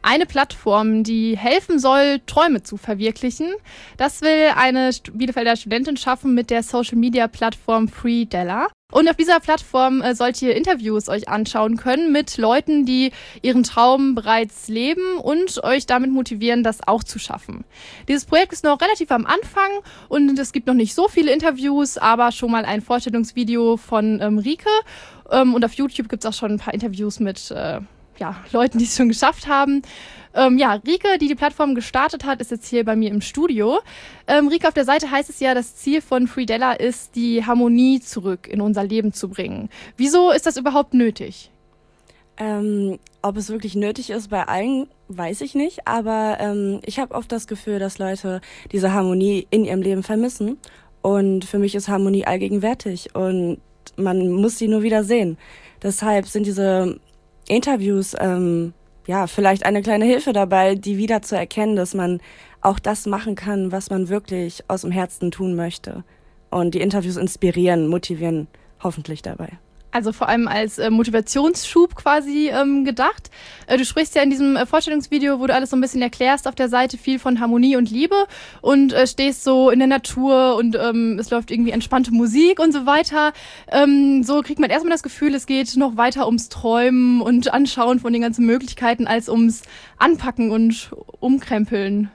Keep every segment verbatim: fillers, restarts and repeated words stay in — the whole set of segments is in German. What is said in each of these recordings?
eine Plattform, die helfen soll, Träume zu verwirklichen. Das will eine Bielefelder Studentin schaffen mit der Social-Media-Plattform Freedella. Und auf dieser Plattform äh, sollt ihr Interviews euch anschauen können mit Leuten, die ihren Traum bereits leben und euch damit motivieren, das auch zu schaffen. Dieses Projekt ist noch relativ am Anfang und es gibt noch nicht so viele Interviews, aber schon mal ein Vorstellungsvideo von ähm, Rike. Ähm, und auf YouTube gibt es auch schon ein paar Interviews mit äh, ja, Leuten, die es schon geschafft haben. Ähm, ja, Rike, die die Plattform gestartet hat, ist jetzt hier bei mir im Studio. Ähm, Rike, auf der Seite heißt es ja, das Ziel von Freedella ist, die Harmonie zurück in unser Leben zu bringen. Wieso ist das überhaupt nötig? Ähm, ob es wirklich nötig ist bei allen, weiß ich nicht. Aber ähm, ich habe oft das Gefühl, dass Leute diese Harmonie in ihrem Leben vermissen. Und für mich ist Harmonie allgegenwärtig und man muss sie nur wieder sehen. Deshalb sind diese Interviews ähm, ja, vielleicht eine kleine Hilfe dabei, die wieder zu erkennen, dass man auch das machen kann, was man wirklich aus dem Herzen tun möchte. Und die Interviews inspirieren, motivieren hoffentlich dabei. Also vor allem als äh, Motivationsschub quasi ähm, gedacht. Äh, du sprichst ja in diesem äh, Vorstellungsvideo, wo du alles so ein bisschen erklärst, auf der Seite viel von Harmonie und Liebe und äh, stehst so in der Natur und ähm, es läuft irgendwie entspannte Musik und so weiter. Ähm, so kriegt man erstmal das Gefühl, es geht noch weiter ums Träumen und Anschauen von den ganzen Möglichkeiten als ums Anpacken und Umkrempeln.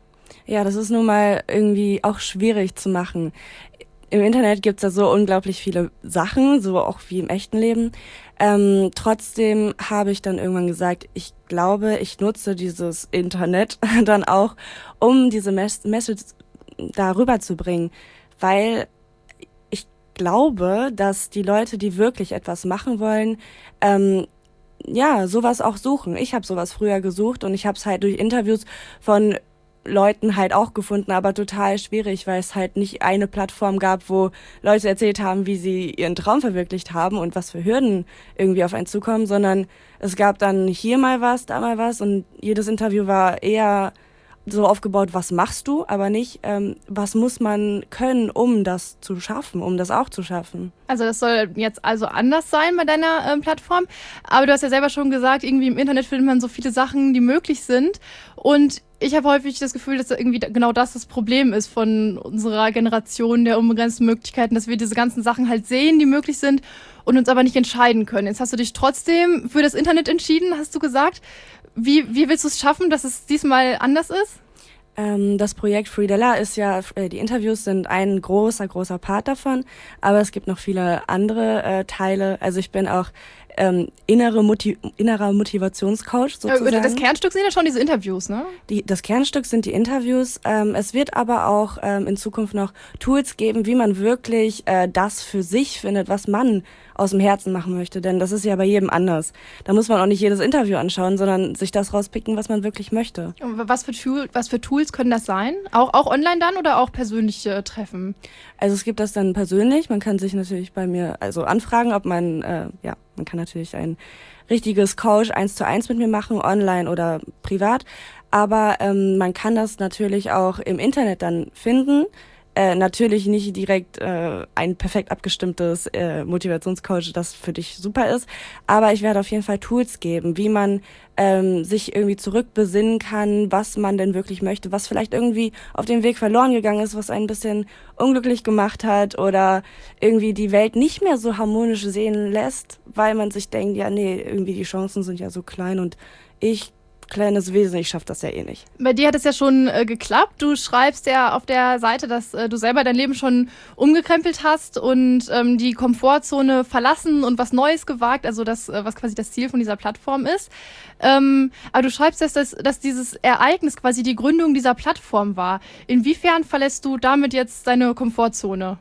Ja, das ist nun mal irgendwie auch schwierig zu machen. Im Internet gibt's ja so unglaublich viele Sachen, so auch wie im echten Leben. Ähm, trotzdem habe ich dann irgendwann gesagt, ich glaube, ich nutze dieses Internet dann auch, um diese Mes- Message darüber zu bringen, weil ich glaube, dass die Leute, die wirklich etwas machen wollen, ähm, ja, sowas auch suchen. Ich habe sowas früher gesucht und ich habe es halt durch Interviews von Leuten halt auch gefunden, aber total schwierig, weil es halt nicht eine Plattform gab, wo Leute erzählt haben, wie sie ihren Traum verwirklicht haben und was für Hürden irgendwie auf einen zukommen, sondern es gab dann hier mal was, da mal was und jedes Interview war eher so aufgebaut, was machst du, aber nicht, ähm, was muss man können, um das zu schaffen, um das auch zu schaffen. Also das soll jetzt also anders sein bei deiner ähm, Plattform, aber du hast ja selber schon gesagt, irgendwie im Internet findet man so viele Sachen, die möglich sind und ich habe häufig das Gefühl, dass irgendwie genau das das Problem ist von unserer Generation der unbegrenzten Möglichkeiten, dass wir diese ganzen Sachen halt sehen, die möglich sind und uns aber nicht entscheiden können. Jetzt hast du dich trotzdem für das Internet entschieden, hast du gesagt. Wie, wie willst du es schaffen, dass es diesmal anders ist? Ähm, das Projekt Freedella ist ja, äh, die Interviews sind ein großer, großer Part davon, aber es gibt noch viele andere äh, Teile. Also ich bin auch ähm, innere Motiv- innerer Motivationscoach sozusagen. Das Kernstück sind ja schon diese Interviews, ne? Die, das Kernstück sind die Interviews. Ähm, es wird aber auch ähm, in Zukunft noch Tools geben, wie man wirklich äh, das für sich findet, was man aus dem Herzen machen möchte. Denn das ist ja bei jedem anders. Da muss man auch nicht jedes Interview anschauen, sondern sich das rauspicken, was man wirklich möchte. Und was für, Tool, was für Tools können das sein? Auch, auch online dann oder auch persönliche Treffen? Also es gibt das dann persönlich. Man kann sich natürlich bei mir also anfragen, ob man, äh, ja, man kann natürlich ein richtiges Coach eins zu eins mit mir machen, online oder privat. Aber ähm, man kann das natürlich auch im Internet dann finden. Äh, natürlich nicht direkt äh, ein perfekt abgestimmtes äh, Motivationscoach, das für dich super ist. Aber ich werde auf jeden Fall Tools geben, wie man ähm, sich irgendwie zurückbesinnen kann, was man denn wirklich möchte, was vielleicht irgendwie auf dem Weg verloren gegangen ist, was einen ein bisschen unglücklich gemacht hat oder irgendwie die Welt nicht mehr so harmonisch sehen lässt, weil man sich denkt, ja nee, irgendwie die Chancen sind ja so klein und ich kleines Wesen, ich schaff das ja eh nicht. Bei dir hat es ja schon äh, geklappt. Du schreibst ja auf der Seite, dass äh, du selber dein Leben schon umgekrempelt hast und ähm, die Komfortzone verlassen und was Neues gewagt, also das, äh, was quasi das Ziel von dieser Plattform ist. Ähm, aber du schreibst, dass, dass, dass dieses Ereignis quasi die Gründung dieser Plattform war. Inwiefern verlässt du damit jetzt deine Komfortzone?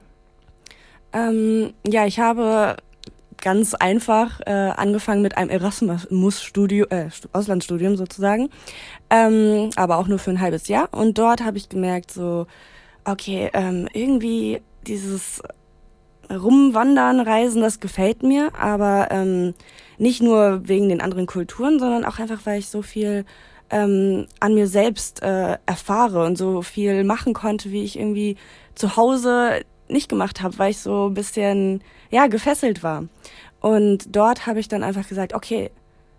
Ähm, ja, ich habe ganz einfach äh, angefangen mit einem Erasmus-Studium, äh, Auslandsstudium sozusagen, ähm, aber auch nur für ein halbes Jahr. Und dort habe ich gemerkt, so, okay, ähm, irgendwie dieses Rumwandern, Reisen, das gefällt mir, aber ähm, nicht nur wegen den anderen Kulturen, sondern auch einfach, weil ich so viel ähm, an mir selbst äh, erfahre und so viel machen konnte, wie ich irgendwie zu Hause nicht gemacht habe, weil ich so ein bisschen, ja, gefesselt war. Und dort habe ich dann einfach gesagt, okay,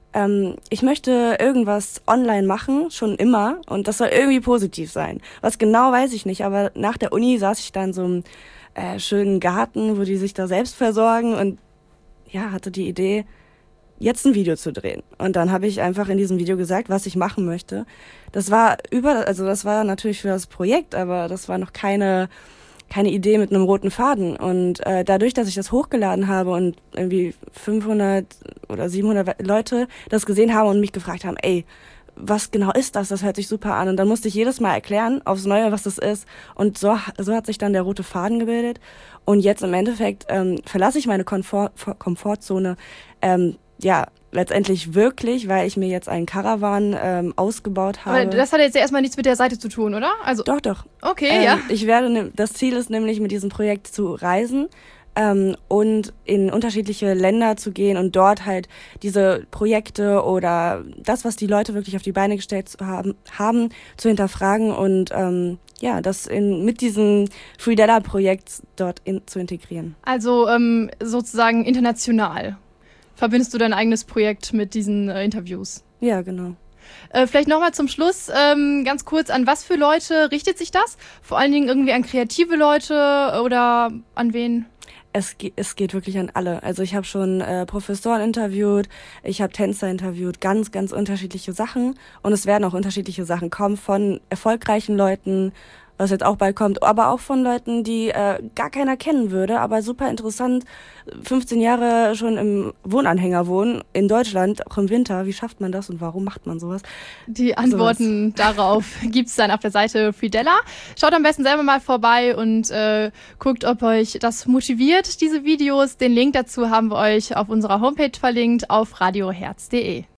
ähm, ich möchte irgendwas online machen, schon immer, und das soll irgendwie positiv sein. Was genau, weiß ich nicht, aber nach der Uni saß ich da in so einem äh, schönen Garten, wo die sich da selbst versorgen und ja, hatte die Idee, jetzt ein Video zu drehen. Und dann habe ich einfach in diesem Video gesagt, was ich machen möchte. Das war über, also das war natürlich für das Projekt, aber das war noch keine keine Idee mit einem roten Faden. Und äh, dadurch, dass ich das hochgeladen habe und irgendwie fünfhundert oder siebenhundert Leute das gesehen haben und mich gefragt haben, ey, was genau ist das? Das hört sich super an. Und dann musste ich jedes Mal erklären, aufs Neue, was das ist. Und so, so hat sich dann der rote Faden gebildet. Und jetzt im Endeffekt ähm, verlasse ich meine Komfort, Komfortzone, ähm, ja, letztendlich wirklich, weil ich mir jetzt einen Caravan ähm, ausgebaut habe. Aber das hat jetzt erstmal nichts mit der Seite zu tun, oder? Also doch, doch. Okay, ähm, ja. Ich werde, ne, das Ziel ist nämlich, mit diesem Projekt zu reisen ähm, und in unterschiedliche Länder zu gehen und dort halt diese Projekte oder das, was die Leute wirklich auf die Beine gestellt haben, haben zu hinterfragen und ähm, ja, das in, mit diesem Freedella-Projekt dort in, zu integrieren. Also ähm, sozusagen international. Verbindest du dein eigenes Projekt mit diesen äh, Interviews? Ja, genau. Äh, vielleicht nochmal zum Schluss ähm, ganz kurz, an was für Leute richtet sich das? Vor allen Dingen irgendwie an kreative Leute oder an wen? Es, ge- es geht wirklich an alle. Also ich habe schon äh, Professoren interviewt, ich habe Tänzer interviewt, ganz, ganz unterschiedliche Sachen. Und es werden auch unterschiedliche Sachen kommen von erfolgreichen Leuten, was jetzt auch bald kommt, aber auch von Leuten, die äh, gar keiner kennen würde, aber super interessant, fünfzehn Jahre schon im Wohnanhänger wohnen, in Deutschland, auch im Winter. Wie schafft man das und warum macht man sowas? Die Antworten sowas. Darauf gibt's dann auf der Seite Freedella. Schaut am besten selber mal vorbei und äh, guckt, ob euch das motiviert, diese Videos. Den Link dazu haben wir euch auf unserer Homepage verlinkt, auf radioherz punkt de.